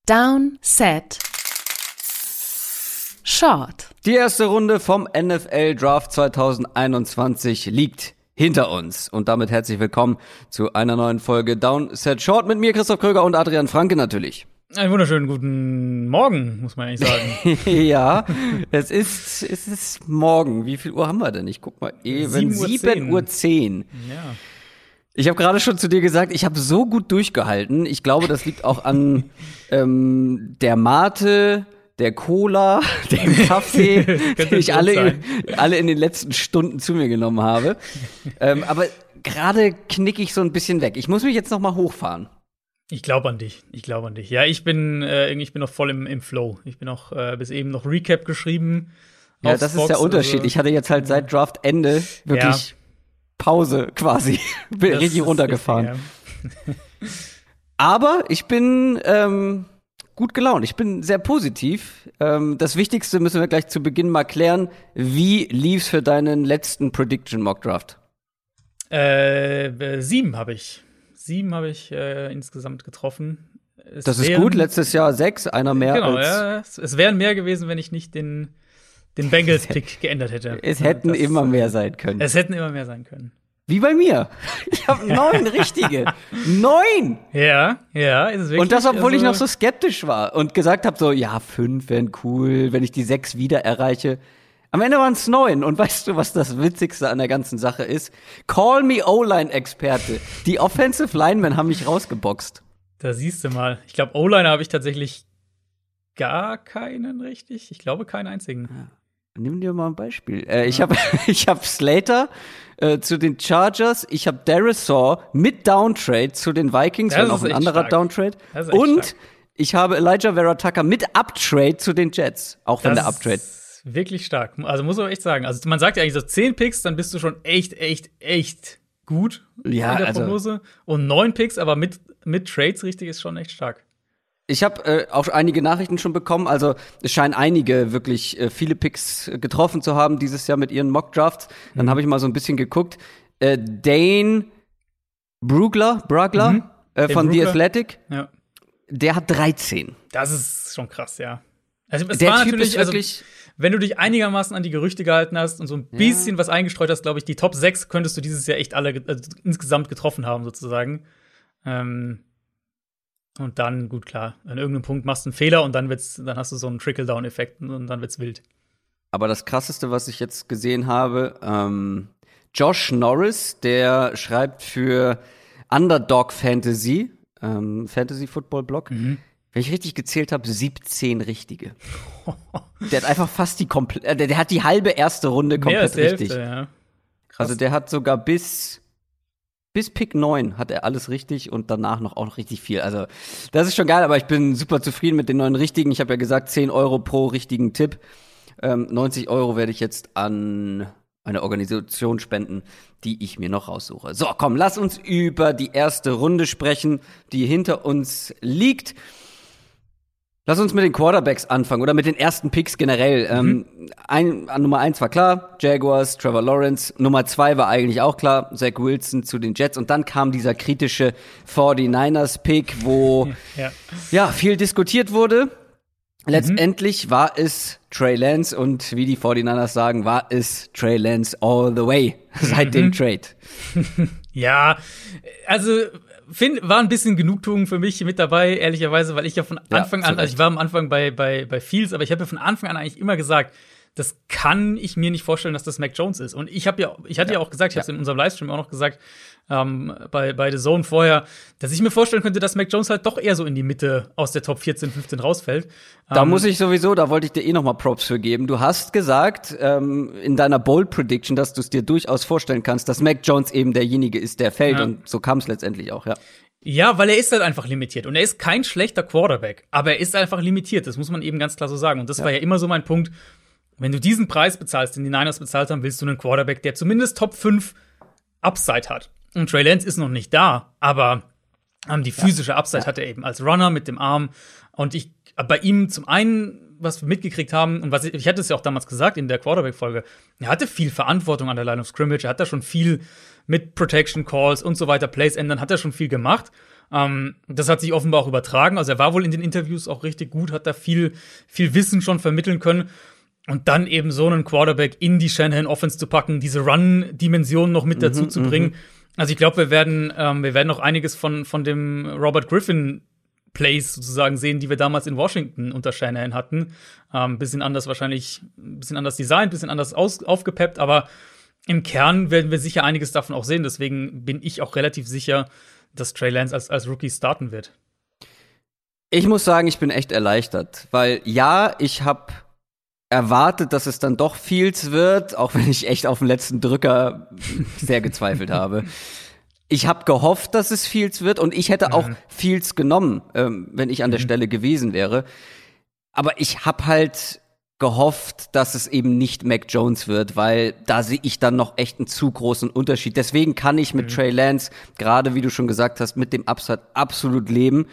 Down, Set, Short. Die erste Runde vom NFL Draft 2021 liegt hinter uns. Und damit herzlich willkommen zu einer neuen Folge Down, Set, Short mit mir, Christoph Kröger und Adrian Franke natürlich. Einen wunderschönen guten Morgen, muss man eigentlich sagen. Ja, es ist morgen. Wie viel Uhr haben wir denn? Ich guck mal eben. 7:10 Uhr. Ja. Ich habe gerade schon zu dir gesagt, ich habe so gut durchgehalten. Ich glaube, das liegt auch an der Mate, der Cola, dem Kaffee, die ich alle in den letzten Stunden zu mir genommen habe. Aber gerade knicke ich so ein bisschen weg. Ich muss mich jetzt noch mal hochfahren. Ich glaube an dich. Ja, ich bin noch voll im Flow. Ich bin auch bis eben noch Recap geschrieben. Ja, das ist der Unterschied. Also, ich hatte jetzt halt seit Draftende wirklich Pause quasi. Bin richtig runtergefahren. Richtig, ja. Aber ich bin gut gelaunt. Ich bin sehr positiv. Das Wichtigste müssen wir gleich zu Beginn mal klären. Wie lief's für deinen letzten Prediction Mock Draft? 7 habe ich. 7 habe ich insgesamt getroffen. Das ist gut. Letztes Jahr 6, einer mehr genau, als. Ja, es wären mehr gewesen, wenn ich nicht den Bengals-Pick geändert hätte. Es hätten immer mehr sein können. Wie bei mir. Ich habe 9 richtige. 9! Ja, ist es wirklich. Und das, obwohl ich noch so skeptisch war und gesagt habe, so, ja, 5 wären cool, wenn ich die 6 wieder erreiche. Am Ende waren es 9. Und weißt du, was das Witzigste an der ganzen Sache ist? Call me O-Line-Experte. Die Offensive Linemen haben mich rausgeboxt. Da siehst du mal. Ich glaube, O-Liner habe ich tatsächlich gar keinen richtig. Ich glaube, keinen einzigen. Ja. Nimm dir mal ein Beispiel. Ich hab Slater zu den Chargers. Ich habe Darisaw mit Downtrade zu den Vikings. Das ist auch ein anderer stark. Downtrade. Und stark. Ich habe Elijah Vera Tucker mit Uptrade zu den Jets. Auch wenn der Uptrade. Wirklich stark. Also muss man echt sagen. Also man sagt ja eigentlich so 10 Picks, dann bist du schon echt gut in der Prognose. Und 9 Picks, aber mit Trades richtig ist schon echt stark. Ich habe auch einige Nachrichten schon bekommen. Also es scheinen einige wirklich viele Picks getroffen zu haben dieses Jahr mit ihren Mock-Drafts. Dann habe ich mal so ein bisschen geguckt. Dane Brugler von The Athletic, der hat 13. Das ist schon krass, ja. Also es der war Typ natürlich, ist wirklich wenn du dich einigermaßen an die Gerüchte gehalten hast und so ein bisschen was eingestreut hast, glaube ich, die Top 6 könntest du dieses Jahr echt alle insgesamt getroffen haben, sozusagen. Und dann, gut, klar, an irgendeinem Punkt machst du einen Fehler und dann hast du so einen Trickle-Down-Effekt und dann wird's wild. Aber das Krasseste, was ich jetzt gesehen habe, Josh Norris, der schreibt für Underdog Fantasy, Fantasy-Football-Blog. Wenn ich richtig gezählt habe, 17 richtige. Der hat einfach fast der hat die halbe erste Runde komplett richtig. Hälfte, ja. Also der hat sogar bis Pick 9 hat er alles richtig und danach auch noch richtig viel. Also das ist schon geil, aber ich bin super zufrieden mit den 9 richtigen. Ich habe ja gesagt, 10 Euro pro richtigen Tipp. 90 Euro werde ich jetzt an eine Organisation spenden, die ich mir noch raussuche. So, komm, lass uns über die erste Runde sprechen, die hinter uns liegt. Lass uns mit den Quarterbacks anfangen oder mit den ersten Picks generell. Nummer 1 war klar, Jaguars, Trevor Lawrence. Nummer 2 war eigentlich auch klar, Zach Wilson zu den Jets. Und dann kam dieser kritische 49ers-Pick, wo viel diskutiert wurde. Letztendlich war es Trey Lance und wie die 49ers sagen, war es Trey Lance all the way seit dem Trade. Ja, also war ein bisschen Genugtuung für mich mit dabei, ehrlicherweise, weil ich ja von Anfang an, also ich war am Anfang bei Fields, aber ich habe ja von Anfang an eigentlich immer gesagt, das kann ich mir nicht vorstellen, dass das Mac Jones ist. Und ich hatte ja auch gesagt, ich habe es in unserem Livestream auch noch gesagt, bei The Zone vorher, dass ich mir vorstellen könnte, dass Mac Jones halt doch eher so in die Mitte aus der Top 14, 15 rausfällt. Da wollte ich dir noch mal Props für geben. Du hast gesagt, in deiner Bold Prediction, dass du es dir durchaus vorstellen kannst, dass Mac Jones eben derjenige ist, der fällt. Ja. Und so kam es letztendlich auch, ja. Ja, weil er ist halt einfach limitiert. Und er ist kein schlechter Quarterback. Aber er ist einfach limitiert. Das muss man eben ganz klar so sagen. Und das war ja immer so mein Punkt. Wenn du diesen Preis bezahlst, den die Niners bezahlt haben, willst du einen Quarterback, der zumindest Top 5 Upside hat. Und Trey Lance ist noch nicht da, aber die physische Upside hat er eben als Runner mit dem Arm. Und bei ihm zum einen, was wir mitgekriegt haben, und ich hatte es ja auch damals gesagt in der Quarterback-Folge, er hatte viel Verantwortung an der Line of Scrimmage, er hat da schon viel mit Protection Calls und so weiter, Plays ändern, hat er schon viel gemacht. Das hat sich offenbar auch übertragen. Also er war wohl in den Interviews auch richtig gut, hat da viel Wissen schon vermitteln können. Und dann eben so einen Quarterback in die Shanahan-Offense zu packen, diese Run-Dimension noch mit dazu zu bringen. Also ich glaube, wir werden noch einiges von dem Robert Griffin Plays sozusagen sehen, die wir damals in Washington unter Shanahan hatten. Bisschen anders wahrscheinlich, bisschen anders designt, bisschen anders aufgepeppt, aber im Kern werden wir sicher einiges davon auch sehen. Deswegen bin ich auch relativ sicher, dass Trey Lance als Rookie starten wird. Ich muss sagen, ich bin echt erleichtert, weil ja, ich habe erwartet, dass es dann doch Fields wird, auch wenn ich echt auf den letzten Drücker sehr gezweifelt habe. Ich habe gehofft, dass es Fields wird und ich hätte auch Fields genommen, wenn ich an der Stelle gewesen wäre. Aber ich habe halt gehofft, dass es eben nicht Mac Jones wird, weil da sehe ich dann noch echt einen zu großen Unterschied. Deswegen kann ich mit Trey Lance, gerade wie du schon gesagt hast, mit dem Upside absolut leben.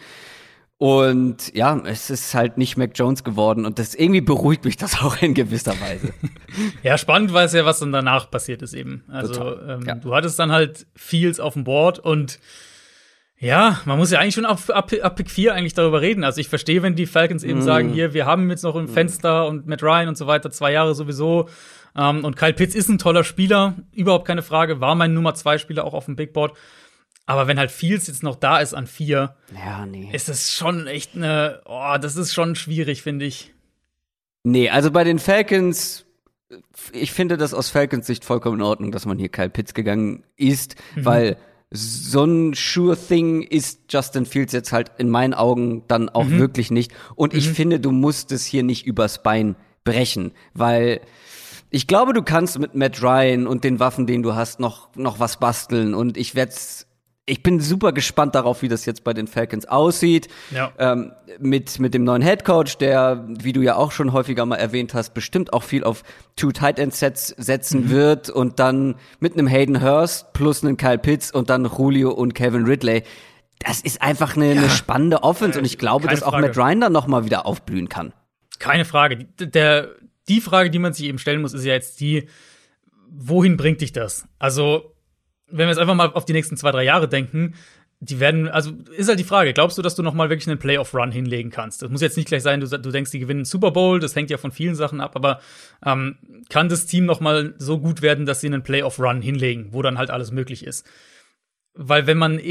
Und ja, es ist halt nicht Mac Jones geworden und das irgendwie beruhigt mich das auch in gewisser Weise. Ja, spannend war es ja, was dann danach passiert ist eben. Also du hattest dann halt Fields auf dem Board und ja, man muss ja eigentlich schon ab Pick 4 eigentlich darüber reden. Also ich verstehe, wenn die Falcons eben sagen, hier, wir haben jetzt noch im Fenster und Matt Ryan und so weiter, 2 Jahre sowieso. Und Kyle Pitts ist ein toller Spieler, überhaupt keine Frage, war mein Nummer 2 Spieler auch auf dem Big Board. Aber wenn halt Fields jetzt noch da ist an 4, ist das schon echt das ist schon schwierig, finde ich. Nee, also bei den Falcons, ich finde das aus Falcons Sicht vollkommen in Ordnung, dass man hier Kyle Pitts gegangen ist, weil so ein sure thing ist Justin Fields jetzt halt in meinen Augen dann auch wirklich nicht. Und ich finde, du musst es hier nicht übers Bein brechen, weil ich glaube, du kannst mit Matt Ryan und den Waffen, den du hast, noch was basteln. Und ich bin super gespannt darauf, wie das jetzt bei den Falcons aussieht. Ja. Mit dem neuen Headcoach, der, wie du ja auch schon häufiger mal erwähnt hast, bestimmt auch viel auf 2 Tight End Sets setzen wird und dann mit einem Hayden Hurst plus einem Kyle Pitts und dann Julio und Kevin Ridley. Das ist einfach eine spannende Offense und ich glaube, dass auch Matt Ryan dann noch mal wieder aufblühen kann. Keine Frage. Die Frage, die man sich eben stellen muss, ist ja jetzt die, wohin bringt dich das? Also wenn wir jetzt einfach mal auf die nächsten 2-3 Jahre denken, ist halt die Frage, glaubst du, dass du noch mal wirklich einen Playoff-Run hinlegen kannst? Das muss jetzt nicht gleich sein, du denkst, die gewinnen den Super Bowl, das hängt ja von vielen Sachen ab, aber kann das Team noch mal so gut werden, dass sie einen Playoff-Run hinlegen, wo dann halt alles möglich ist? Weil wenn man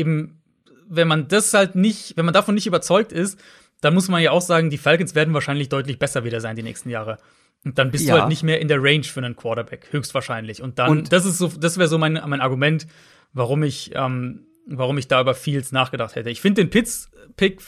davon nicht überzeugt ist, dann muss man ja auch sagen, die Falcons werden wahrscheinlich deutlich besser wieder sein die nächsten Jahre. Und dann bist du halt nicht mehr in der Range für einen Quarterback, höchstwahrscheinlich. Und dann, das wäre so mein Argument, warum ich da über Fields nachgedacht hätte. Ich finde den Pitts-Pick,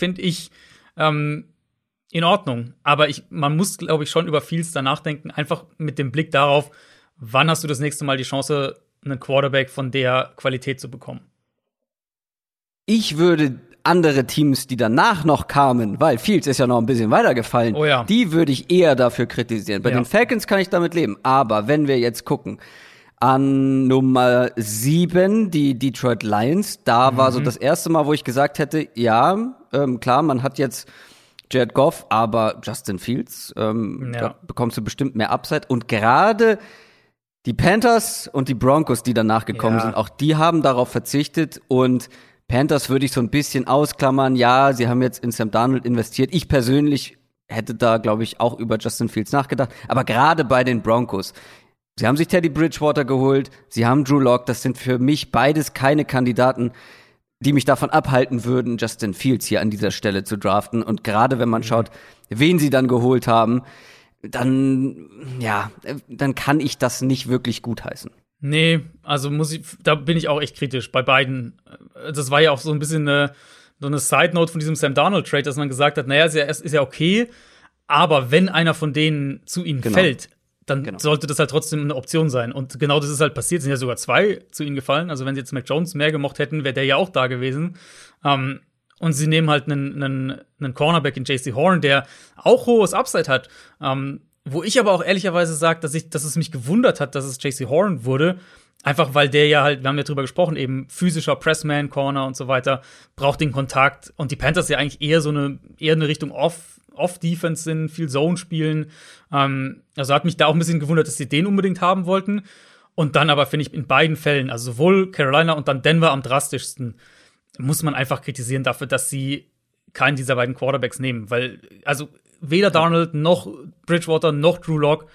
in Ordnung. Aber man muss, glaube ich, schon über Fields da nachdenken, einfach mit dem Blick darauf, wann hast du das nächste Mal die Chance, einen Quarterback von der Qualität zu bekommen. Ich würde andere Teams, die danach noch kamen, weil Fields ist ja noch ein bisschen weitergefallen, die würde ich eher dafür kritisieren. Bei den Falcons kann ich damit leben. Aber wenn wir jetzt gucken, an Nummer 7, die Detroit Lions, da war so das erste Mal, wo ich gesagt hätte, klar, man hat jetzt Jared Goff, aber Justin Fields, da bekommst du bestimmt mehr Upside. Und gerade die Panthers und die Broncos, die danach gekommen sind, auch die haben darauf verzichtet und Panthers würde ich so ein bisschen ausklammern. Ja, sie haben jetzt in Sam Darnold investiert. Ich persönlich hätte da, glaube ich, auch über Justin Fields nachgedacht. Aber gerade bei den Broncos, sie haben sich Teddy Bridgewater geholt, sie haben Drew Lock. Das sind für mich beides keine Kandidaten, die mich davon abhalten würden, Justin Fields hier an dieser Stelle zu draften. Und gerade wenn man schaut, wen sie dann geholt haben, dann kann ich das nicht wirklich gutheißen. Nee, also da bin ich auch echt kritisch bei beiden. Das war ja auch so ein bisschen so eine Side-Note von diesem Sam Darnold-Trade, dass man gesagt hat, naja, es ist ja okay, aber wenn einer von denen zu ihnen fällt, dann sollte das halt trotzdem eine Option sein. Und genau das ist halt passiert. Es sind ja sogar 2 zu ihnen gefallen. Also wenn sie jetzt Mac Jones mehr gemocht hätten, wäre der ja auch da gewesen. Und sie nehmen halt einen Cornerback in J.C. Horn, der auch hohes Upside hat. Wo ich aber auch ehrlicherweise sage, dass es mich gewundert hat, dass es J.C. Horn wurde. Einfach weil der ja halt, wir haben ja drüber gesprochen, eben physischer Pressman, Corner und so weiter, braucht den Kontakt. Und die Panthers ja eigentlich eher eine Richtung Off-Defense sind, viel Zone spielen. Also hat mich da auch ein bisschen gewundert, dass sie den unbedingt haben wollten. Und dann aber finde ich in beiden Fällen, also sowohl Carolina und dann Denver am drastischsten, muss man einfach kritisieren dafür, dass sie keinen dieser beiden Quarterbacks nehmen. Weil, also weder Darnold noch Bridgewater noch Drew Lock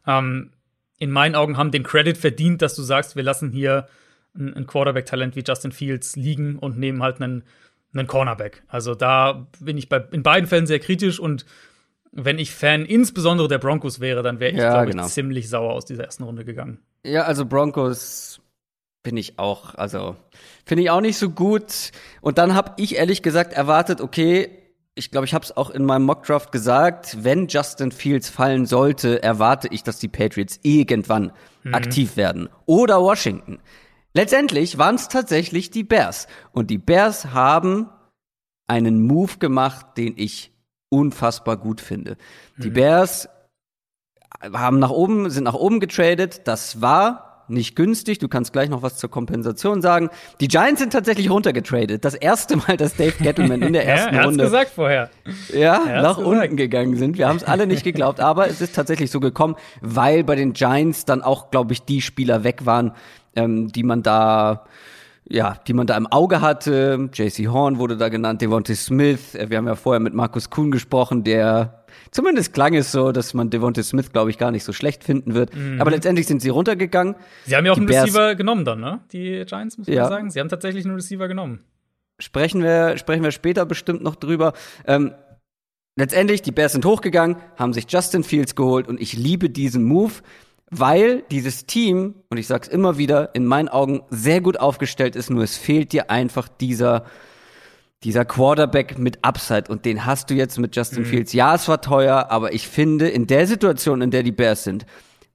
in meinen Augen haben den Credit verdient, dass du sagst, wir lassen hier ein Quarterback-Talent wie Justin Fields liegen und nehmen halt einen Cornerback. Also da bin ich in beiden Fällen sehr kritisch und wenn ich Fan insbesondere der Broncos wäre, dann wäre ich, glaube ich, ziemlich sauer aus dieser ersten Runde gegangen. Ja, also Broncos finde ich auch nicht so gut. Und dann habe ich ehrlich gesagt erwartet, okay, ich glaube, ich habe es auch in meinem Mockdraft gesagt, wenn Justin Fields fallen sollte, erwarte ich, dass die Patriots irgendwann aktiv werden. Oder Washington. Letztendlich waren es tatsächlich die Bears. Und die Bears haben einen Move gemacht, den ich unfassbar gut finde. Die Bears sind nach oben getradet. Das war nicht günstig. Du kannst gleich noch was zur Kompensation sagen. Die Giants sind tatsächlich runtergetradet. Das erste Mal, dass Dave Gettleman in der ersten Runde gesagt vorher. Nach unten gegangen sind. Wir haben es alle nicht geglaubt, aber es ist tatsächlich so gekommen, weil bei den Giants dann auch, glaube ich, die Spieler weg waren, die man da im Auge hatte. JC Horn wurde da genannt, Devontae Smith. Wir haben ja vorher mit Markus Kuhn gesprochen, der zumindest klang es so, dass man Devontae Smith, glaube ich, gar nicht so schlecht finden wird. Aber letztendlich sind sie runtergegangen. Sie haben ja auch einen Receiver genommen dann, ne? Die Giants, muss man sagen. Sie haben tatsächlich einen Receiver genommen. Sprechen wir später bestimmt noch drüber. Letztendlich, die Bears sind hochgegangen, haben sich Justin Fields geholt und ich liebe diesen Move, weil dieses Team, und ich sag's immer wieder, in meinen Augen sehr gut aufgestellt ist, nur es fehlt dir einfach dieser Quarterback mit Upside und den hast du jetzt mit Justin Fields. Ja, es war teuer, aber ich finde, in der Situation, in der die Bears sind,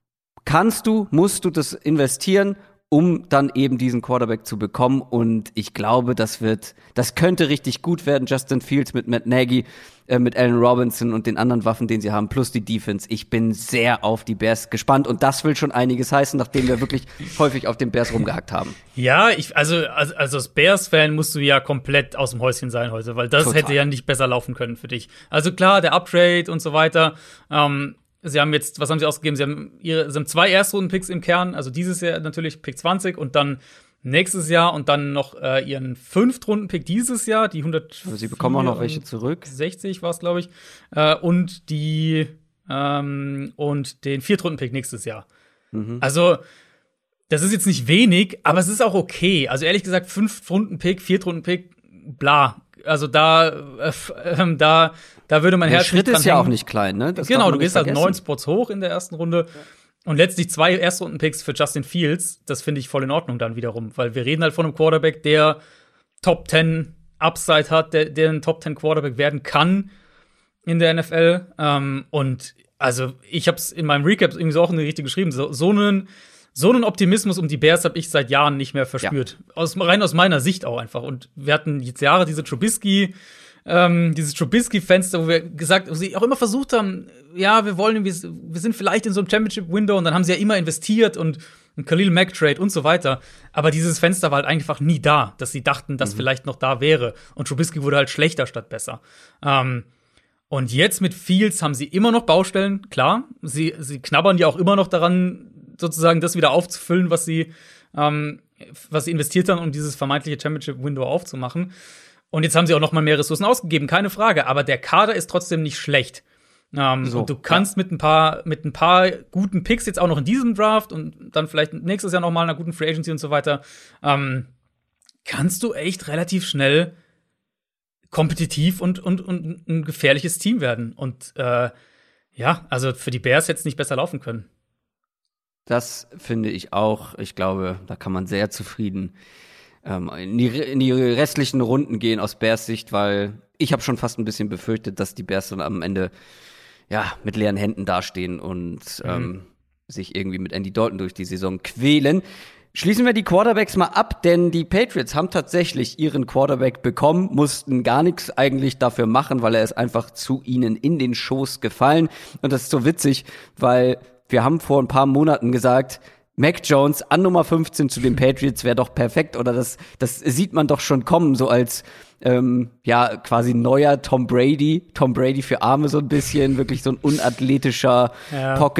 musst du das investieren, um dann eben diesen Quarterback zu bekommen und ich glaube, das könnte richtig gut werden, Justin Fields mit Matt Nagy, mit Allen Robinson und den anderen Waffen, den sie haben, plus die Defense. Ich bin sehr auf die Bears gespannt und das will schon einiges heißen, nachdem wir wirklich häufig auf den Bears rumgehackt haben. Ja, also als Bears-Fan musst du ja komplett aus dem Häuschen sein heute, weil das hätte ja nicht besser laufen können für dich. Also klar, der Uptrade und so weiter. Sie haben jetzt, was haben sie ausgegeben? Sie haben 2 Erstrunden-Picks im Kern, also dieses Jahr natürlich Pick 20 und dann nächstes Jahr und dann noch ihren 5-Runden-Pick dieses Jahr, die 100. Sie bekommen auch noch welche zurück. 60 war es, glaube ich. Und den 4-Runden-Pick nächstes Jahr. Also, das ist jetzt nicht wenig, aber es ist auch okay. Also ehrlich gesagt, 5-Runden-Pick, 4-Runden-Pick, bla. Also da würde mein Herz nicht dran hängen. Der Schritt ist ja auch nicht klein, ne? Genau, du gehst halt 9 Spots hoch in der ersten Runde. Und letztlich 2 Erstrunden-Picks für Justin Fields, das finde ich voll in Ordnung dann wiederum. Weil wir reden halt von einem Quarterback, der Top 10 Upside hat, der ein Top 10 Quarterback werden kann in der NFL. Und also ich habe es in meinem Recap irgendwie so auch richtig geschrieben. So einen Optimismus um die Bears habe ich seit Jahren nicht mehr verspürt. Ja. Rein aus meiner Sicht auch einfach. Und wir hatten jetzt Jahre dieses Trubisky-Fenster, wo sie auch immer versucht haben, ja, wir sind vielleicht in so einem Championship-Window und dann haben sie ja immer investiert und ein Khalil Mack-Trade und so weiter. Aber dieses Fenster war halt einfach nie da, dass sie dachten, dass vielleicht noch da wäre. Und Trubisky wurde halt schlechter statt besser. Und jetzt mit Fields haben sie immer noch Baustellen, klar. Sie knabbern ja auch immer noch daran, sozusagen das wieder aufzufüllen, was sie investiert haben, um dieses vermeintliche Championship-Window aufzumachen. Und jetzt haben sie auch noch mal mehr Ressourcen ausgegeben, keine Frage. Aber der Kader ist trotzdem nicht schlecht. Und du kannst mit ein paar guten Picks jetzt auch noch in diesem Draft und dann vielleicht nächstes Jahr noch mal einer guten Free Agency und so weiter, kannst du echt relativ schnell kompetitiv und ein gefährliches Team werden. Und also für die Bears hätte es nicht besser laufen können. Das finde ich auch. Ich glaube, da kann man sehr zufrieden in die restlichen Runden gehen aus Bears Sicht, weil ich habe schon fast ein bisschen befürchtet, dass die Bears dann am Ende mit leeren Händen dastehen und sich irgendwie mit Andy Dalton durch die Saison quälen. Schließen wir die Quarterbacks mal ab, denn die Patriots haben tatsächlich ihren Quarterback bekommen, mussten gar nichts eigentlich dafür machen, weil er ist einfach zu ihnen in den Schoß gefallen. Und das ist so witzig, weil wir haben vor ein paar Monaten gesagt, Mac Jones an Nummer 15 zu den Patriots wäre doch perfekt, oder das sieht man doch schon kommen, so als quasi neuer Tom Brady für Arme so ein bisschen, wirklich so ein unathletischer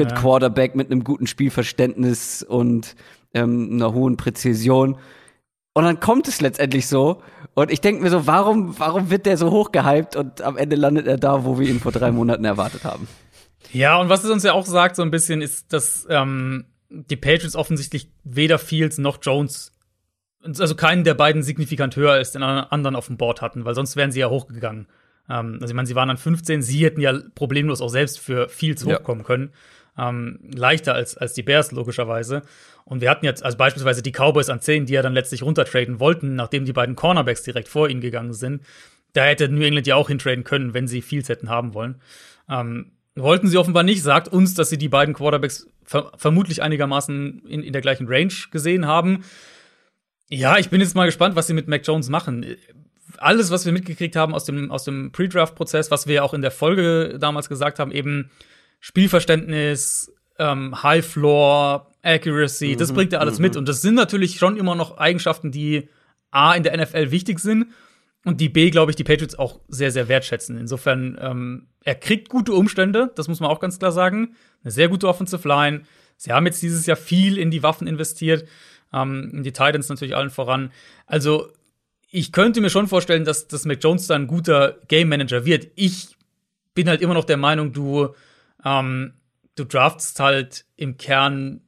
Pocket-Quarterback mit einem guten Spielverständnis und einer hohen Präzision. Und dann kommt es letztendlich so. Und ich denke mir so, warum wird der so hochgehypt und am Ende landet er da, wo wir ihn vor 3 Monaten erwartet haben? Ja, und was es uns ja auch sagt, so ein bisschen, ist, dass die Patriots offensichtlich weder Fields noch Jones, also keinen der beiden signifikant höher als den anderen auf dem Board hatten, weil sonst wären sie ja hochgegangen. Also ich meine, sie waren dann 15, sie hätten ja problemlos auch selbst für Fields hochkommen können. Leichter als die Bears, logischerweise. Und wir hatten jetzt, also beispielsweise die Cowboys an 10, die ja dann letztlich runtertraden wollten, nachdem die beiden Cornerbacks direkt vor ihnen gegangen sind. Da hätte New England ja auch hintraden können, wenn sie Fields hätten haben wollen. Wollten sie offenbar nicht, sagt uns, dass sie die beiden Quarterbacks vermutlich einigermaßen in der gleichen Range gesehen haben. Ja, ich bin jetzt mal gespannt, was sie mit Mac Jones machen. Alles, was wir mitgekriegt haben aus dem Pre-Draft-Prozess, was wir ja auch in der Folge damals gesagt haben, eben Spielverständnis, High Floor, Accuracy, das bringt er alles mit. Und das sind natürlich schon immer noch Eigenschaften, die A, in der NFL wichtig sind und die B, glaube ich, die Patriots auch sehr, sehr wertschätzen. Insofern, er kriegt gute Umstände, das muss man auch ganz klar sagen. Eine sehr gute Offensive Line. Sie haben jetzt dieses Jahr viel in die Waffen investiert, in die Titans natürlich allen voran. Also, ich könnte mir schon vorstellen, dass Mac Jones dann ein guter Game Manager wird. Ich bin halt immer noch der Meinung, du draftest halt im Kern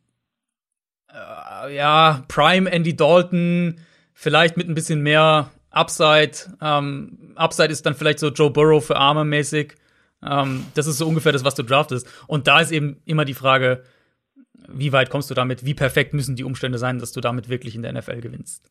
Prime Andy Dalton, vielleicht mit ein bisschen mehr Upside. Upside ist dann vielleicht so Joe Burrow für Arme mäßig. Das ist so ungefähr das, was du draftest. Und da ist eben immer die Frage, wie weit kommst du damit? Wie perfekt müssen die Umstände sein, dass du damit wirklich in der NFL gewinnst?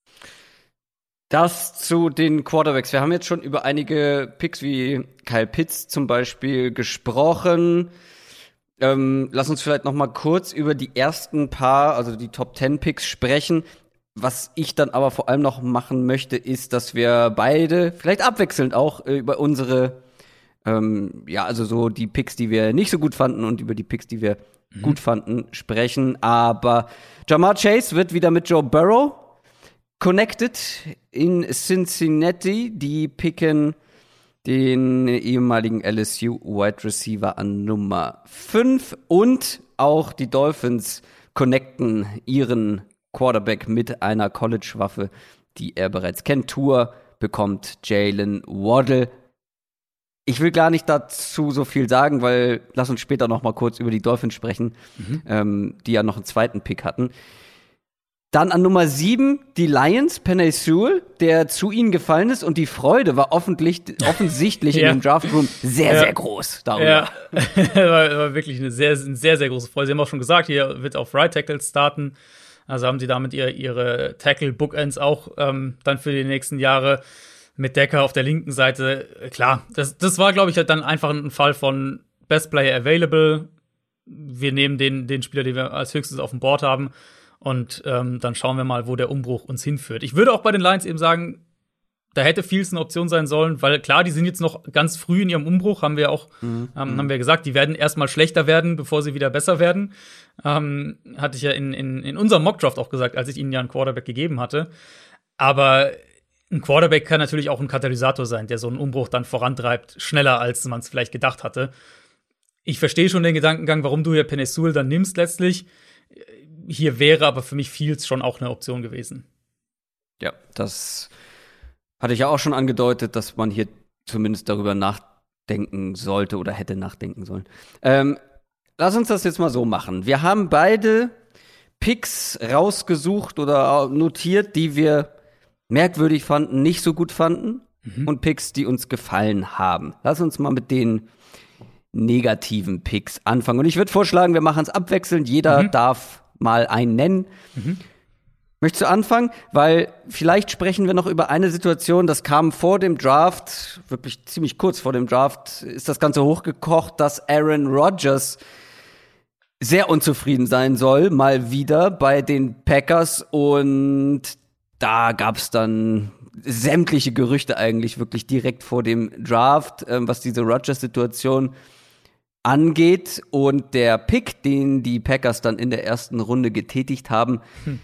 Das zu den Quarterbacks. Wir haben jetzt schon über einige Picks wie Kyle Pitts zum Beispiel gesprochen. Lass uns vielleicht noch mal kurz über die ersten paar, also die Top 10 Picks sprechen. Was ich dann aber vor allem noch machen möchte, ist, dass wir beide, vielleicht abwechselnd auch, über unsere, also so die Picks, die wir nicht so gut fanden und über die Picks, die wir gut fanden, sprechen. Aber Ja'Marr Chase wird wieder mit Joe Burrow connected in Cincinnati. Die picken den ehemaligen LSU Wide Receiver an Nummer 5 und auch die Dolphins connecten ihren Quarterback mit einer College-Waffe, die er bereits kennt. Tour bekommt Jalen Waddle. Ich will gar nicht dazu so viel sagen, weil lass uns später noch mal kurz über die Dolphins sprechen, die ja noch einen zweiten Pick hatten. Dann an Nummer 7 die Lions, Penei Sewell, der zu ihnen gefallen ist. Und die Freude war offensichtlich in dem Draftroom sehr, sehr groß darüber. Ja, war wirklich eine sehr, sehr große Freude. Sie haben auch schon gesagt, hier wird auf Right Tackle starten. Also haben sie damit ihre Tackle-Bookends auch dann für die nächsten Jahre mit Decker auf der linken Seite. Klar, das war, glaube ich, halt dann einfach ein Fall von Best Player Available. Wir nehmen den Spieler, den wir als höchstes auf dem Board haben. Und dann schauen wir mal, wo der Umbruch uns hinführt. Ich würde auch bei den Lions eben sagen, da hätte Fields eine Option sein sollen, weil klar, die sind jetzt noch ganz früh in ihrem Umbruch, haben wir auch haben wir gesagt, die werden erstmal schlechter werden, bevor sie wieder besser werden. Hatte ich ja in unserem Mockdraft auch gesagt, als ich ihnen ja einen Quarterback gegeben hatte. Aber ein Quarterback kann natürlich auch ein Katalysator sein, der so einen Umbruch dann vorantreibt, schneller, als man es vielleicht gedacht hatte. Ich verstehe schon den Gedankengang, warum du hier Penei Sewell dann nimmst letztlich. Hier wäre aber für mich Fields schon auch eine Option gewesen. Ja, das hatte ich ja auch schon angedeutet, dass man hier zumindest darüber nachdenken sollte oder hätte nachdenken sollen. Lass uns das jetzt mal so machen. Wir haben beide Picks rausgesucht oder notiert, die wir merkwürdig fanden, nicht so gut fanden und Picks, die uns gefallen haben. Lass uns mal mit den negativen Picks anfangen. Und ich würde vorschlagen, wir machen es abwechselnd. Jeder darf mal einen nennen. Möchtest du anfangen? Weil vielleicht sprechen wir noch über eine Situation, das kam vor dem Draft, wirklich ziemlich kurz vor dem Draft, ist das Ganze hochgekocht, dass Aaron Rodgers sehr unzufrieden sein soll, mal wieder bei den Packers. Und da gab es dann sämtliche Gerüchte eigentlich wirklich direkt vor dem Draft, was diese Rodgers-Situation angeht. Und der Pick, den die Packers dann in der ersten Runde getätigt haben,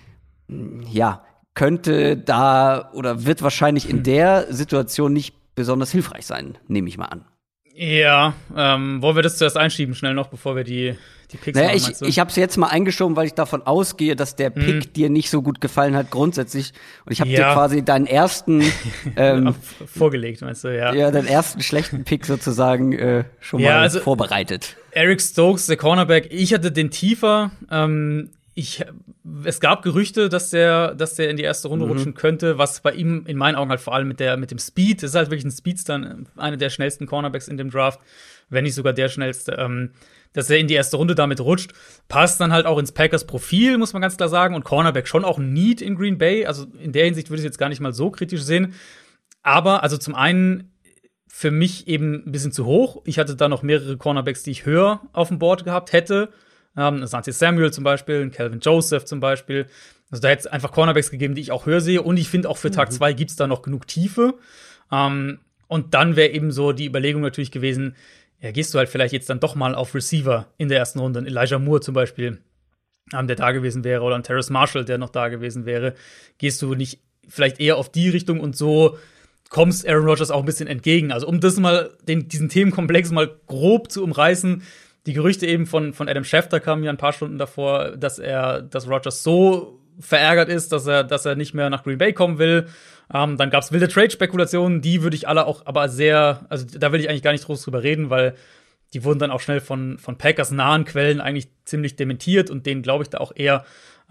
könnte da oder wird wahrscheinlich in der Situation nicht besonders hilfreich sein, nehme ich mal an. Ja, wollen wir das zuerst einschieben, schnell noch, bevor wir die Picks naja, machen, ich habe es jetzt mal eingeschoben, weil ich davon ausgehe, dass der Pick dir nicht so gut gefallen hat grundsätzlich. Und ich habe dir quasi deinen ersten vorgelegt, meinst du, ja. Ja, deinen ersten schlechten Pick sozusagen schon mal vorbereitet. Eric Stokes, der Cornerback, ich hatte den tiefer. Es gab Gerüchte, dass der in die erste Runde rutschen könnte, was bei ihm in meinen Augen halt vor allem mit dem Speed, das ist halt wirklich ein Speedster, einer der schnellsten Cornerbacks in dem Draft, wenn nicht sogar der schnellste, dass er in die erste Runde damit rutscht, passt dann halt auch ins Packers Profil, muss man ganz klar sagen, und Cornerback schon auch ein Need in Green Bay, also in der Hinsicht würde ich es jetzt gar nicht mal so kritisch sehen, aber also zum einen für mich eben ein bisschen zu hoch, ich hatte da noch mehrere Cornerbacks, die ich höher auf dem Board gehabt hätte, Asante Samuel zum Beispiel, Calvin Joseph zum Beispiel. Also da hätte es einfach Cornerbacks gegeben, die ich auch höher sehe. Und ich finde auch für Tag 2 gibt es da noch genug Tiefe. Und dann wäre eben so die Überlegung natürlich gewesen, ja, gehst du halt vielleicht jetzt dann doch mal auf Receiver in der ersten Runde. Elijah Moore zum Beispiel, der da gewesen wäre. Oder ein Terrace Marshall, der noch da gewesen wäre. Gehst du nicht vielleicht eher auf die Richtung und so kommst Aaron Rodgers auch ein bisschen entgegen. Also um das mal, diesen Themenkomplex mal grob zu umreißen, die Gerüchte eben von Adam Schefter kamen ja ein paar Stunden davor, dass Rodgers so verärgert ist, dass er nicht mehr nach Green Bay kommen will. Dann gab es wilde Trade-Spekulationen, die würde ich alle auch aber also da will ich eigentlich gar nicht groß drüber reden, weil die wurden dann auch schnell von Packers nahen Quellen eigentlich ziemlich dementiert und denen glaube ich da auch eher.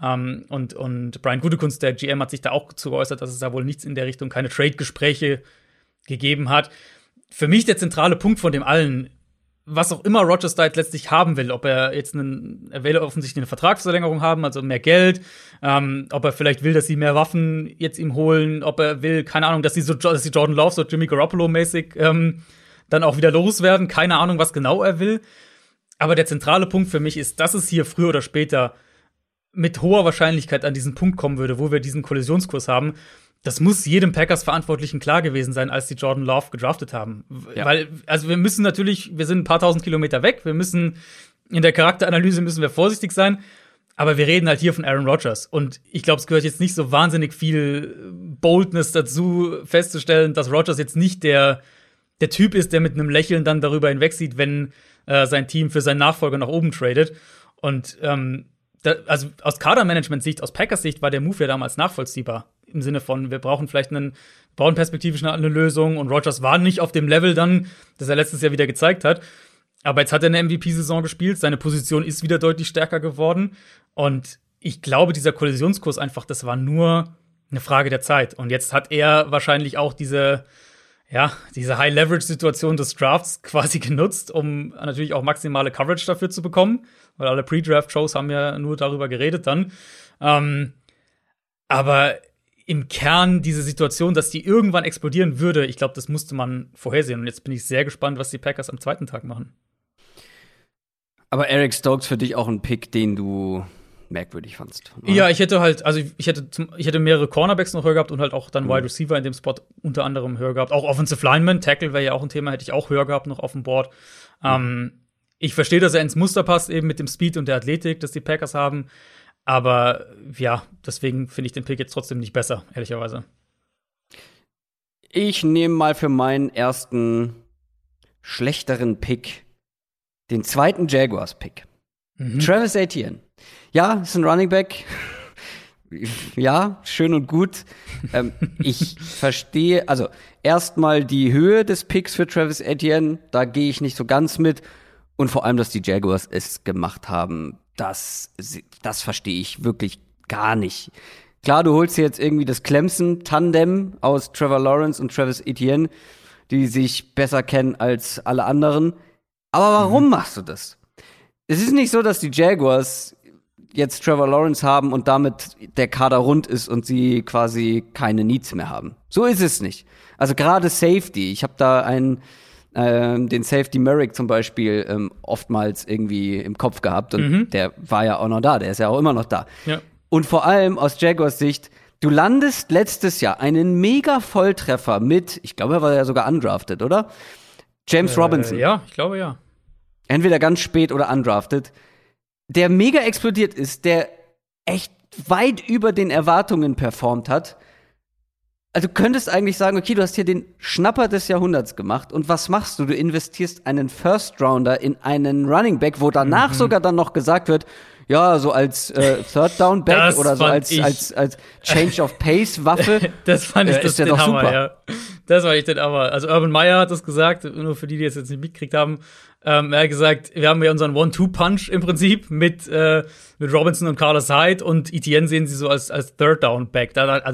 Und Brian Gutekunst, der GM, hat sich da auch zu geäußert, dass es da wohl nichts in der Richtung, keine Trade-Gespräche gegeben hat. Für mich der zentrale Punkt von dem allen, was auch immer Rodgers da jetzt letztlich haben will, ob er jetzt er will offensichtlich eine Vertragsverlängerung haben, also mehr Geld, ob er vielleicht will, dass sie mehr Waffen jetzt ihm holen, ob er will, keine Ahnung, dass sie Jordan Love so Jimmy Garoppolo-mäßig dann auch wieder loswerden, keine Ahnung, was genau er will. Aber der zentrale Punkt für mich ist, dass es hier früher oder später mit hoher Wahrscheinlichkeit an diesen Punkt kommen würde, wo wir diesen Kollisionskurs haben. Das muss jedem Packers-Verantwortlichen klar gewesen sein, als die Jordan Love gedraftet haben. Ja. Weil, also wir müssen natürlich, wir sind ein paar tausend Kilometer weg, in der Charakteranalyse müssen wir vorsichtig sein, aber wir reden halt hier von Aaron Rodgers. Und ich glaube, es gehört jetzt nicht so wahnsinnig viel Boldness dazu, festzustellen, dass Rodgers jetzt nicht der Typ ist, der mit einem Lächeln dann darüber hinwegsieht, wenn sein Team für seinen Nachfolger nach oben tradet. Und also aus Kadermanagement-Sicht, aus Packers-Sicht war der Move ja damals nachvollziehbar. Im Sinne von, wir brauchen vielleicht brauchen perspektivisch eine Lösung. Und Rodgers war nicht auf dem Level dann, das er letztes Jahr wieder gezeigt hat. Aber jetzt hat er eine MVP-Saison gespielt. Seine Position ist wieder deutlich stärker geworden. Und ich glaube, dieser Kollisionskurs einfach, das war nur eine Frage der Zeit. Und jetzt hat er wahrscheinlich auch diese High-Leverage-Situation des Drafts quasi genutzt, um natürlich auch maximale Coverage dafür zu bekommen. Weil alle Pre-Draft-Shows haben ja nur darüber geredet dann. Aber im Kern diese Situation, dass die irgendwann explodieren würde, ich glaube, das musste man vorhersehen. Und jetzt bin ich sehr gespannt, was die Packers am zweiten Tag machen. Aber Eric Stokes für dich auch ein Pick, den du merkwürdig fandst. Oder? Ja, ich hätte mehrere Cornerbacks noch höher gehabt und halt auch dann Wide Receiver in dem Spot unter anderem höher gehabt. Auch Offensive Lineman, Tackle wäre ja auch ein Thema, hätte ich auch höher gehabt noch auf dem Board. Ich verstehe, dass er ins Muster passt, eben mit dem Speed und der Athletik, das die Packers haben. Aber ja, deswegen finde ich den Pick jetzt trotzdem nicht besser, ehrlicherweise. Ich nehme mal für meinen ersten schlechteren Pick den zweiten Jaguars-Pick. Travis Etienne. Ja, ist ein Running Back. Ja, schön und gut. Ich verstehe, also erstmal die Höhe des Picks für Travis Etienne, da gehe ich nicht so ganz mit. Und vor allem, dass die Jaguars es gemacht haben, das verstehe ich wirklich gar nicht. Klar, du holst dir jetzt irgendwie das Clemson-Tandem aus Trevor Lawrence und Travis Etienne, die sich besser kennen als alle anderen. Aber warum machst du das? Es ist nicht so, dass die Jaguars jetzt Trevor Lawrence haben und damit der Kader rund ist und sie quasi keine Needs mehr haben. So ist es nicht. Also gerade Safety. Ich habe da den Safety Merrick zum Beispiel oftmals irgendwie im Kopf gehabt und der war ja auch noch da, der ist ja auch immer noch da. Ja. Und vor allem aus Jaguars Sicht, du landest letztes Jahr einen mega Volltreffer mit, ich glaube, er war ja sogar undrafted, oder? James Robinson. Ja, ich glaube ja. Entweder ganz spät oder undrafted. Der mega explodiert ist, der echt weit über den Erwartungen performt hat. Also du könntest eigentlich sagen, okay, du hast hier den Schnapper des Jahrhunderts gemacht und was machst du? Du investierst einen First-Rounder in einen Running Back, wo danach sogar dann noch gesagt wird, ja, so als Third-Down-Back oder so als Change-of-Pace-Waffe. Das fand ich ist ja den doch Hammer, super. ja. Das war echt den Hammer. Also Urban Meyer hat das gesagt, nur für die es jetzt nicht mitgekriegt haben. Er hat gesagt, wir haben ja unseren One-Two-Punch im Prinzip mit Robinson und Carlos Hyde und Etienne sehen sie so als Third-Down-Back.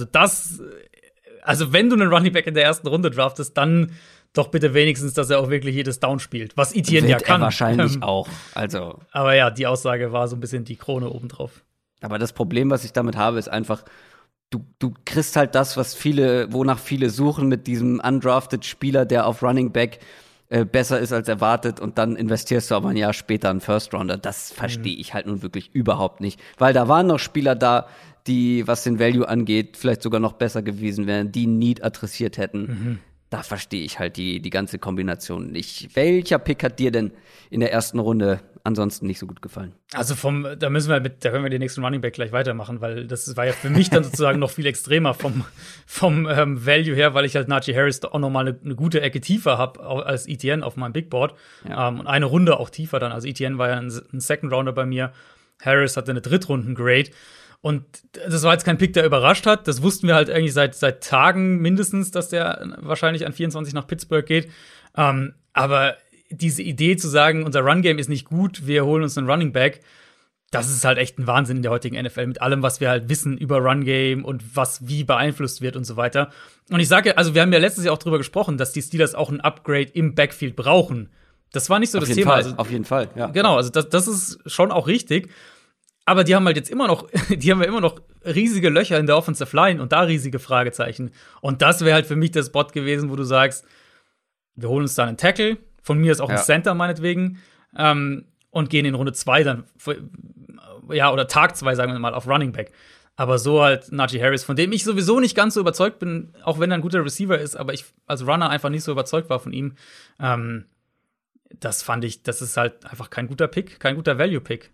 Also wenn du einen Running Back in der ersten Runde draftest, dann doch bitte wenigstens, dass er auch wirklich jedes Down spielt. Was Etienne ja kann. Er wahrscheinlich auch. Also. Aber ja, die Aussage war so ein bisschen die Krone obendrauf. Aber das Problem, was ich damit habe, ist einfach, du kriegst halt das, wonach viele suchen mit diesem undrafted Spieler, der auf Running Back besser ist als erwartet und dann investierst du aber ein Jahr später einen First Rounder. Das verstehe ich halt nun wirklich überhaupt nicht. Weil da waren noch Spieler da, die, was den Value angeht, vielleicht sogar noch besser gewesen wären, die Need adressiert hätten. Da verstehe ich halt die ganze Kombination nicht. Welcher Pick hat dir denn in der ersten Runde ansonsten nicht so gut gefallen? Also da können wir den nächsten Running Back gleich weitermachen, weil das war ja für mich dann sozusagen noch viel extremer vom Value her, weil ich halt Najee Harris auch noch mal eine gute Ecke tiefer habe als Etienne auf meinem Big Board. Ja. Und eine Runde auch tiefer dann. Also Etienne war ja ein Second Rounder bei mir. Harris hatte eine Drittrunden-Grade. Und das war jetzt kein Pick, der überrascht hat. Das wussten wir halt eigentlich seit Tagen mindestens, dass der wahrscheinlich an 24 nach Pittsburgh geht. Aber diese Idee zu sagen, unser Run-Game ist nicht gut, wir holen uns einen Running Back, das ist halt echt ein Wahnsinn in der heutigen NFL mit allem, was wir halt wissen über Run-Game und was wie beeinflusst wird und so weiter. Und ich sage, also wir haben ja letztes Jahr auch drüber gesprochen, dass die Steelers auch ein Upgrade im Backfield brauchen. Das war nicht so das Thema. Also, auf jeden Fall, ja. Genau, also das ist schon auch richtig. Aber die haben halt jetzt immer noch riesige Löcher in der Offensive Line und da riesige Fragezeichen. Und das wäre halt für mich der Spot gewesen, wo du sagst, wir holen uns da einen Tackle, von mir ist auch ein Center meinetwegen, und gehen in Runde 2 dann, oder Tag 2, sagen wir mal, auf Running Back. Aber so halt Najee Harris, von dem ich sowieso nicht ganz so überzeugt bin, auch wenn er ein guter Receiver ist, aber ich als Runner einfach nicht so überzeugt war von ihm. Das fand ich, das ist halt einfach kein guter Pick, kein guter Value-Pick.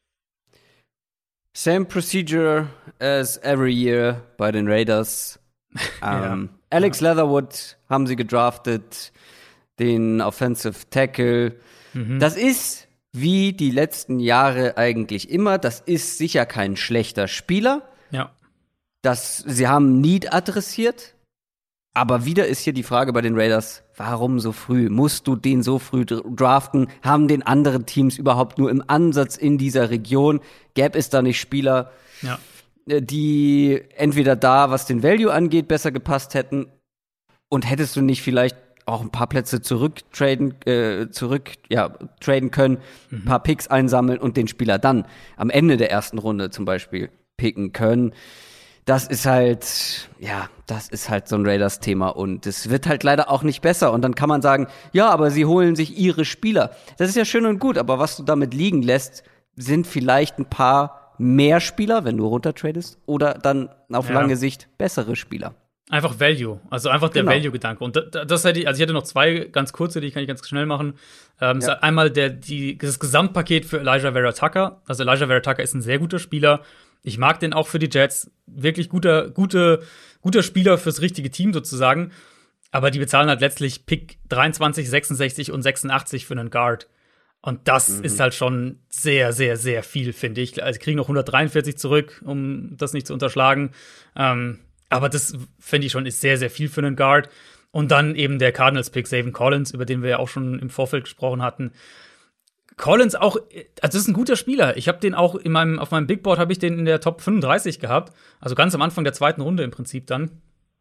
Same procedure as every year bei den Raiders. Alex Leatherwood haben sie gedraftet, den Offensive Tackle. Das ist wie die letzten Jahre eigentlich immer. Das ist sicher kein schlechter Spieler. Ja. Sie haben Need adressiert. Aber wieder ist hier die Frage bei den Raiders, warum so früh? Musst du den so früh draften? Haben den anderen Teams überhaupt nur im Ansatz in dieser Region? Gäbe es da nicht Spieler, die entweder da, was den Value angeht, besser gepasst hätten? Und hättest du nicht vielleicht auch ein paar Plätze traden können, ein paar Picks einsammeln und den Spieler dann am Ende der ersten Runde zum Beispiel picken können? Das ist halt so ein Raiders-Thema und es wird halt leider auch nicht besser. Und dann kann man sagen, ja, aber sie holen sich ihre Spieler. Das ist ja schön und gut, aber was du damit liegen lässt, sind vielleicht ein paar mehr Spieler, wenn du runtertradest, oder dann auf lange Sicht bessere Spieler. Einfach Value, also einfach der Value-Gedanke. Und das hätte ich hätte noch zwei ganz kurze, die kann ich ganz schnell machen. Ist einmal das Gesamtpaket für Elijah Vera Tucker. Also Elijah Vera Tucker ist ein sehr guter Spieler. Ich mag den auch für die Jets. Wirklich guter Spieler fürs richtige Team sozusagen. Aber die bezahlen halt letztlich Pick 23, 66 und 86 für einen Guard. Und das ist halt schon sehr, sehr, sehr viel, finde ich. Also kriegen noch 143 zurück, um das nicht zu unterschlagen. Aber das, finde ich schon, ist sehr, sehr viel für einen Guard. Und dann eben der Cardinals-Pick, Zaven Collins, über den wir ja auch schon im Vorfeld gesprochen hatten. Collins auch, also das ist ein guter Spieler. Ich habe den auch auf meinem Big Board habe ich den in der Top 35 gehabt. Also ganz am Anfang der zweiten Runde im Prinzip dann.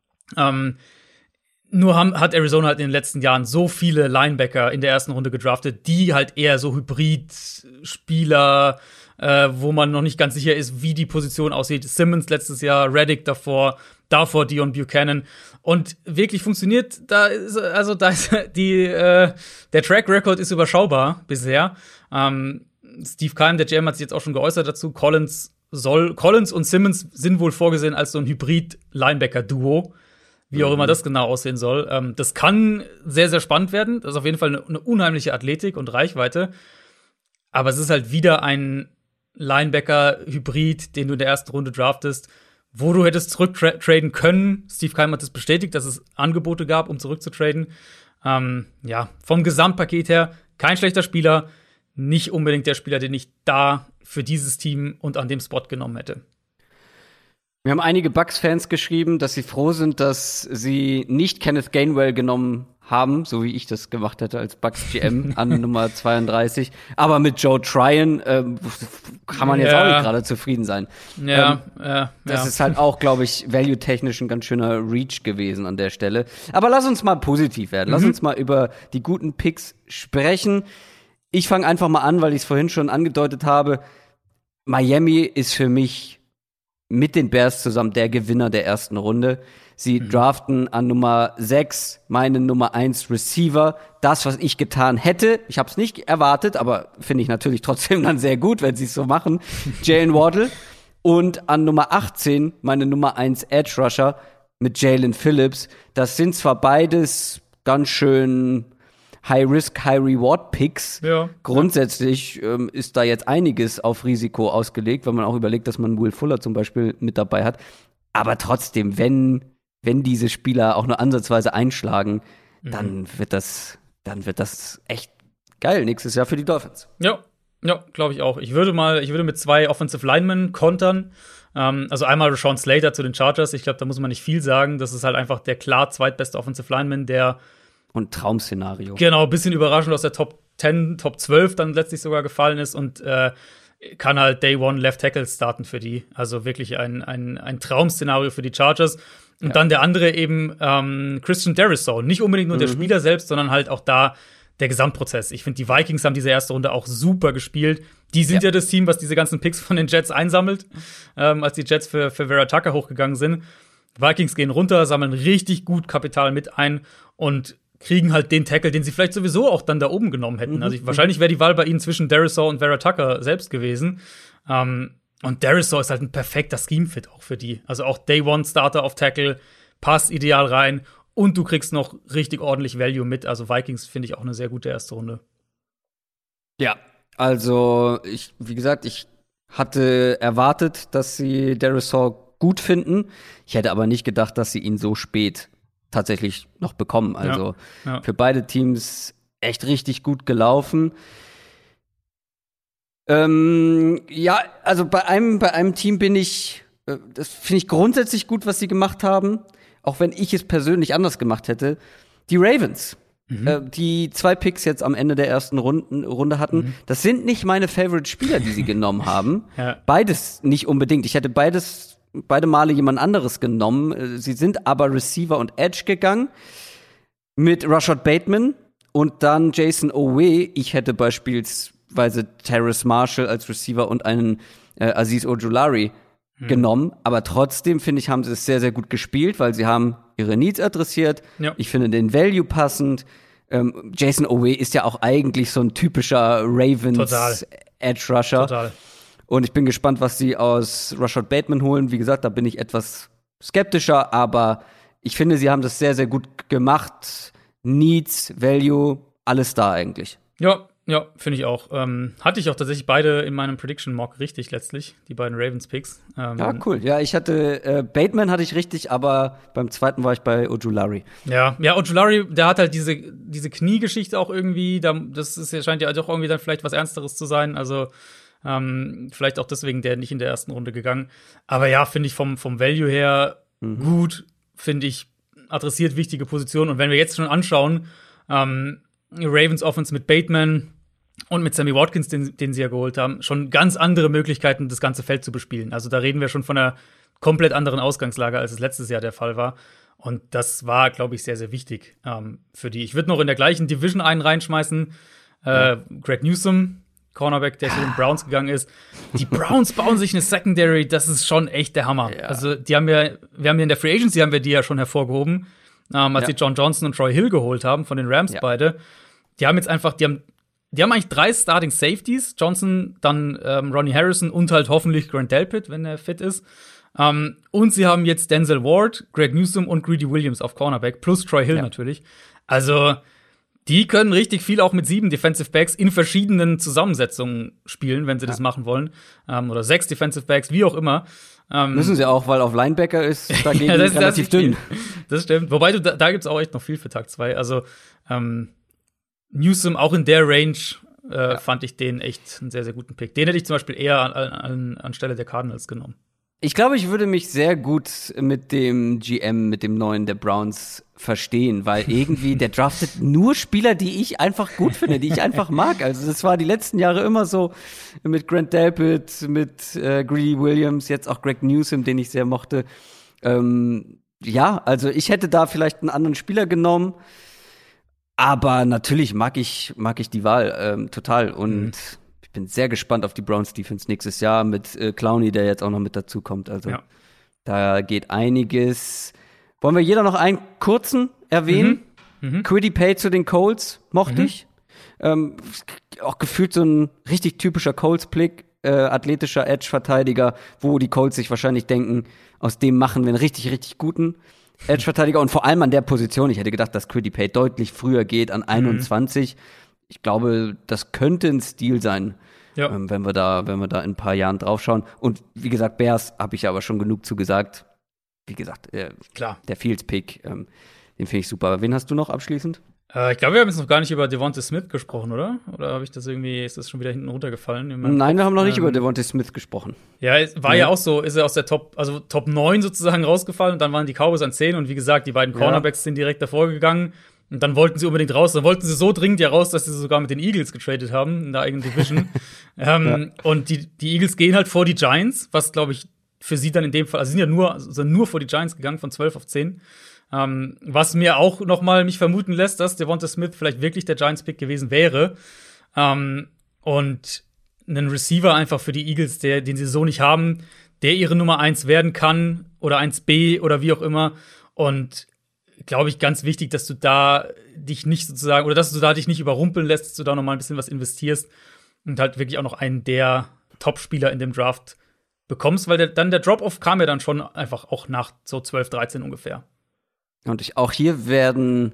Nur hat Arizona halt in den letzten Jahren so viele Linebacker in der ersten Runde gedraftet, die halt eher so Hybrid-Spieler, wo man noch nicht ganz sicher ist, wie die Position aussieht. Simmons letztes Jahr, Reddick davor Dion Buchanan. Und wirklich funktioniert, der Track Record ist überschaubar bisher. Steve Keim, der GM, hat sich jetzt auch schon geäußert dazu. Collins und Simmons sind wohl vorgesehen als so ein Hybrid-Linebacker-Duo. Wie auch immer das genau aussehen soll. Das kann sehr, sehr spannend werden. Das ist auf jeden Fall eine unheimliche Athletik und Reichweite. Aber es ist halt wieder ein Linebacker-Hybrid, den du in der ersten Runde draftest, wo du hättest zurücktraden können. Steve Keim hat es bestätigt, dass es Angebote gab, um zurückzutraden. Vom Gesamtpaket her kein schlechter Spieler, nicht unbedingt der Spieler, den ich da für dieses Team und an dem Spot genommen hätte. Wir haben einige Bucks-Fans geschrieben, dass sie froh sind, dass sie nicht Kenneth Gainwell genommen haben, so wie ich das gemacht hätte als Bucks-GM an Nummer 32. Aber mit Joe Tryon kann man jetzt auch nicht gerade zufrieden sein. Das ist halt auch, glaube ich, value-technisch ein ganz schöner Reach gewesen an der Stelle. Aber lass uns mal positiv werden. Lass uns mal über die guten Picks sprechen. Ich fange einfach mal an, weil ich es vorhin schon angedeutet habe. Miami ist für mich mit den Bears zusammen der Gewinner der ersten Runde. Sie draften an Nummer 6 meinen Nummer 1 Receiver. Das, was ich getan hätte. Ich habe es nicht erwartet, aber finde ich natürlich trotzdem dann sehr gut, wenn sie es so machen. Jalen Waddle. Und an Nummer 18 meine Nummer 1 Edge Rusher mit Jalen Phillips. Das sind zwar beides ganz schön High-Risk, High-Reward-Picks. Ja. Grundsätzlich ist da jetzt einiges auf Risiko ausgelegt, wenn man auch überlegt, dass man Will Fuller zum Beispiel mit dabei hat. Aber trotzdem, wenn diese Spieler auch nur ansatzweise einschlagen, dann wird das echt geil nächstes Jahr für die Dolphins. Ja, glaube ich auch. Ich würde mit 2 Offensive Linemen kontern. Also einmal Rashawn Slater zu den Chargers. Ich glaube, da muss man nicht viel sagen. Das ist halt einfach der klar zweitbeste Offensive Lineman, der und Traum-Szenario. Genau, ein bisschen überraschend aus der Top 10, Top 12 dann letztlich sogar gefallen ist und kann halt Day One Left Tackle starten für die. Also wirklich ein Traum-Szenario für die Chargers. Und dann der andere eben Christian Darrisaw. Nicht unbedingt nur der Spieler selbst, sondern halt auch da der Gesamtprozess. Ich finde, die Vikings haben diese erste Runde auch super gespielt. Die sind ja das Team, was diese ganzen Picks von den Jets einsammelt, als die Jets für Vera Tucker hochgegangen sind. Vikings gehen runter, sammeln richtig gut Kapital mit ein und kriegen halt den Tackle, den sie vielleicht sowieso auch dann da oben genommen hätten. Also wahrscheinlich wäre die Wahl bei ihnen zwischen Darrisaw und Vera Tucker selbst gewesen. Und Darrisaw ist halt ein perfekter Scheme-Fit auch für die. Also auch Day-One-Starter auf Tackle, passt ideal rein und du kriegst noch richtig ordentlich Value mit. Also Vikings finde ich auch eine sehr gute erste Runde. Ja, also wie gesagt, ich hatte erwartet, dass sie Darrisaw gut finden. Ich hätte aber nicht gedacht, dass sie ihn so spät tatsächlich noch bekommen. Also für beide Teams echt richtig gut gelaufen. Also bei einem Team bin ich, das finde ich grundsätzlich gut, was sie gemacht haben, auch wenn ich es persönlich anders gemacht hätte. Die Ravens, die 2 Picks jetzt am Ende der ersten Runde hatten, das sind nicht meine Favorite-Spieler, die sie genommen haben. Beides nicht unbedingt. Ich hätte beide Male jemand anderes genommen. Sie sind aber Receiver und Edge gegangen mit Rashad Bateman und dann Jason Owe. Ich hätte beispielsweise Terrace Marshall als Receiver und einen Azeez Ojulari genommen. Aber trotzdem, finde ich, haben sie es sehr, sehr gut gespielt, weil sie haben ihre Needs adressiert. Ja. Ich finde den Value passend. Jason Owe ist ja auch eigentlich so ein typischer Ravens Edge Rusher. Total. Und ich bin gespannt, was sie aus Rashad Bateman holen. Wie gesagt, da bin ich etwas skeptischer, aber ich finde, sie haben das sehr, sehr gut gemacht. Needs, Value, alles da eigentlich. Ja, finde ich auch. Hatte ich auch tatsächlich beide in meinem Prediction-Mock richtig letztlich, die beiden Ravens-Picks. Ja, cool. Ja, ich hatte Bateman hatte ich richtig, aber beim zweiten war ich bei Ojulari. Ja, Ojulari, der hat halt diese Kniegeschichte auch irgendwie. Scheint ja doch irgendwie dann vielleicht was Ernsteres zu sein. Also vielleicht auch deswegen der nicht in der ersten Runde gegangen. Aber ja, finde ich vom Value her gut, finde ich, adressiert wichtige Positionen. Und wenn wir jetzt schon anschauen, Ravens Offense mit Bateman und mit Sammy Watkins, den sie ja geholt haben, schon ganz andere Möglichkeiten, das ganze Feld zu bespielen. Also da reden wir schon von einer komplett anderen Ausgangslage, als es letztes Jahr der Fall war. Und das war, glaube ich, sehr, sehr wichtig für die. Ich würde noch in der gleichen Division einen reinschmeißen. Greg Newsome, Cornerback, der zu den Browns gegangen ist. Die Browns bauen sich eine Secondary, das ist schon echt der Hammer. Ja. Also wir haben ja in der Free Agency haben wir die ja schon hervorgehoben, als sie John Johnson und Troy Hill geholt haben von den Rams beide. Die haben jetzt einfach, die haben eigentlich 3 Starting Safeties. Johnson, dann Ronnie Harrison und halt hoffentlich Grant Delpit, wenn er fit ist. Und sie haben jetzt Denzel Ward, Greg Newsome und Greedy Williams auf Cornerback, plus Troy Hill natürlich. Also Die können richtig viel auch mit 7 Defensive Backs in verschiedenen Zusammensetzungen spielen, wenn sie das machen wollen. Oder 6 Defensive Backs, wie auch immer. Müssen sie auch, weil auf Linebacker ist dagegen ja, relativ dünn. Das stimmt. Wobei, da gibt's auch echt noch viel für Tag 2. Also, Newsome auch in der Range fand ich den echt einen sehr, sehr guten Pick. Den hätte ich zum Beispiel eher anstelle der Cardinals genommen. Ich glaube, ich würde mich sehr gut mit dem GM, mit dem neuen der Browns verstehen, weil irgendwie der draftet nur Spieler, die ich einfach gut finde, die ich einfach mag. Also das war die letzten Jahre immer so mit Grant Delpit, mit Greedy Williams, jetzt auch Greg Newsome, den ich sehr mochte. Ja, also ich hätte da vielleicht einen anderen Spieler genommen, aber natürlich mag ich die Wahl total und ich bin sehr gespannt auf die Browns Defense nächstes Jahr mit Clowney, der jetzt auch noch mit dazu kommt. Also da geht einiges. Wollen wir jeder noch einen kurzen erwähnen? Kwity Paye zu den Colts mochte ich. Auch gefühlt so ein richtig typischer Colts-Blick, athletischer Edge-Verteidiger, wo die Colts sich wahrscheinlich denken, aus dem machen wir einen richtig, richtig guten Edge-Verteidiger. Und vor allem an der Position. Ich hätte gedacht, dass Kwity Paye deutlich früher geht, an 21. Ich glaube, das könnte ein Stil sein, wenn wir da in ein paar Jahren draufschauen. Und wie gesagt, Bears habe ich aber schon genug zu gesagt. Wie gesagt, klar. Der Fields-Pick, den finde ich super. Wen hast du noch abschließend? Ich glaube, wir haben jetzt noch gar nicht über Devonta Smith gesprochen, oder? Oder habe ich das irgendwie, ist das schon wieder hinten runtergefallen? Nein, wir haben noch nicht über Devonta Smith gesprochen. Ja, es war ja auch so, ist er aus der Top 9 sozusagen rausgefallen und dann waren die Cowboys an 10 und wie gesagt, die beiden Cornerbacks sind direkt davor gegangen. Und dann wollten sie unbedingt raus. Dann wollten sie so dringend ja raus, dass sie sogar mit den Eagles getradet haben in der eigenen Division. Und die Eagles gehen halt vor die Giants, was, glaube ich, für sie dann in dem Fall, also sind ja nur vor die Giants gegangen, von 12 auf 10. Was mir auch noch mal mich vermuten lässt, dass Devonta Smith vielleicht wirklich der Giants-Pick gewesen wäre. Und einen Receiver einfach für die Eagles, den sie so nicht haben, der ihre Nummer 1 werden kann oder 1B oder wie auch immer. Und glaube ich, ganz wichtig, dass du da dich nicht sozusagen, oder dass du da dich nicht überrumpeln lässt, dass du da noch mal ein bisschen was investierst und halt wirklich auch noch einen der Top-Spieler in dem Draft bekommst, weil der Drop-Off kam ja dann schon einfach auch nach so 12, 13 ungefähr. Und auch hier werden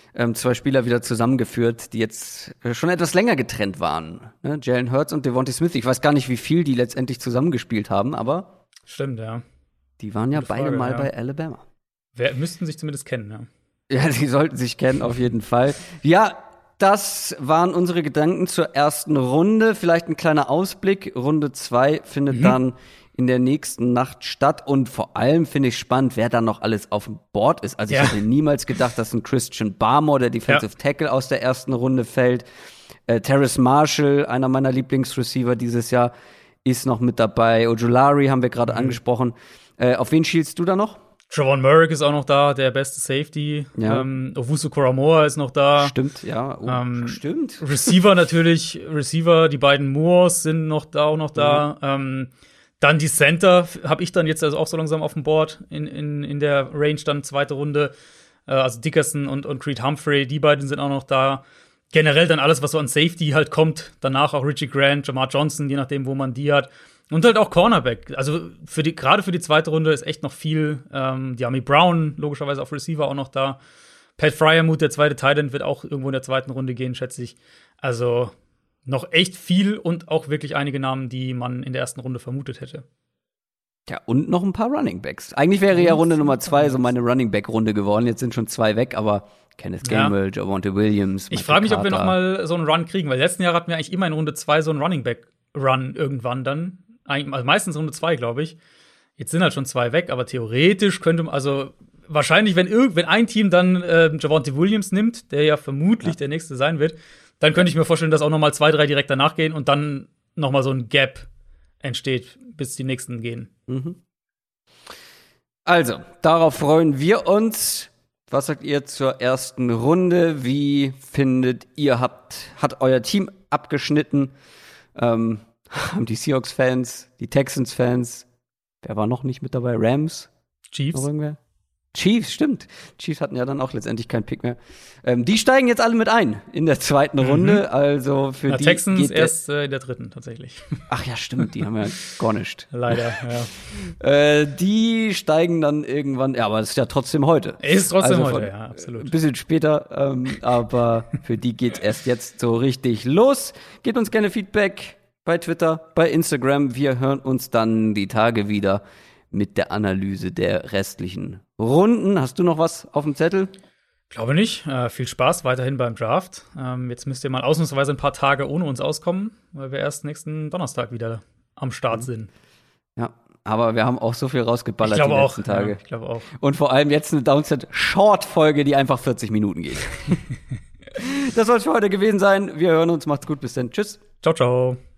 2 Spieler wieder zusammengeführt, die jetzt schon etwas länger getrennt waren. Ne? Jalen Hurts und Devonta Smith. Ich weiß gar nicht, wie viel die letztendlich zusammengespielt haben, aber stimmt, ja. Die waren ja beide mal bei Alabama. Müssten sich zumindest kennen, ja. Ja, die sollten sich kennen, auf jeden Fall. Ja, das waren unsere Gedanken zur ersten Runde. Vielleicht ein kleiner Ausblick. Runde 2 findet dann in der nächsten Nacht statt. Und vor allem finde ich spannend, wer da noch alles auf dem Board ist. Also ich hätte niemals gedacht, dass ein Christian Barmore, der Defensive Tackle aus der ersten Runde fällt. Terrace Marshall, einer meiner Lieblingsreceiver dieses Jahr, ist noch mit dabei. Ojulari haben wir gerade angesprochen. Auf wen schielst du da noch? Javon Merrick ist auch noch da, der beste Safety. Owusu Koramoah ist noch da. Stimmt, ja. Stimmt. Receiver natürlich. Die beiden Moores sind auch noch da. Dann die Center habe ich dann jetzt also auch so langsam auf dem Board in der Range, dann zweite Runde. Also Dickerson und Creed Humphrey, die beiden sind auch noch da. Generell dann alles, was so an Safety halt kommt. Danach auch Richie Grant, Jamar Johnson, je nachdem, wo man die hat. Und halt auch Cornerback. Also gerade für die zweite Runde ist echt noch viel. Diami Brown, logischerweise auf Receiver auch noch da. Pat Fryermuth, der zweite Tight End, wird auch irgendwo in der zweiten Runde gehen, schätze ich. Also noch echt viel und auch wirklich einige Namen, die man in der ersten Runde vermutet hätte. Ja, und noch ein paar Running Backs. Eigentlich wäre ja Runde Nummer 2 so meine Running Back-Runde geworden. Jetzt sind schon 2 weg, aber Kenneth Gainwell, Javonte Williams, ich frage mich, ob wir noch mal so einen Run kriegen, weil letzten Jahr hatten wir eigentlich immer in Runde 2 so einen Running Back-Run irgendwann dann. Also meistens Runde 2, glaube ich. Jetzt sind halt schon 2 weg, aber theoretisch könnte man, also wahrscheinlich, wenn ein Team dann Javonte Williams nimmt, der ja vermutlich der nächste sein wird, dann könnte ich mir vorstellen, dass auch noch mal 2, 3 direkt danach gehen und dann noch mal so ein Gap entsteht, bis die nächsten gehen. Also, darauf freuen wir uns. Was sagt ihr zur ersten Runde? Wie findet ihr, hat euer Team abgeschnitten? Haben die Seahawks-Fans, die Texans-Fans, wer war noch nicht mit dabei? Rams? Chiefs? Noch irgendwer? Chiefs, stimmt. Chiefs hatten ja dann auch letztendlich keinen Pick mehr. Die steigen jetzt alle mit ein in der zweiten Runde. Also für die Texans geht erst in der dritten tatsächlich. Ach ja, stimmt, die haben ja gar nicht. Leider, ja. Die steigen dann irgendwann, ja, aber es ist ja trotzdem heute. Ist trotzdem also heute, ja, absolut. Ein bisschen später, aber für die geht's erst jetzt so richtig los. Gebt uns gerne Feedback bei Twitter, bei Instagram. Wir hören uns dann die Tage wieder mit der Analyse der restlichen Runden. Hast du noch was auf dem Zettel? Glaube nicht. Viel Spaß weiterhin beim Draft. Jetzt müsst ihr mal ausnahmsweise ein paar Tage ohne uns auskommen, weil wir erst nächsten Donnerstag wieder am Start sind. Ja, aber wir haben auch so viel rausgeballert die letzten Tage. Ja, ich glaube auch. Und vor allem jetzt eine Downset-Short-Folge, die einfach 40 Minuten geht. Das soll es für heute gewesen sein. Wir hören uns. Macht's gut. Bis dann. Tschüss. Ciao, ciao.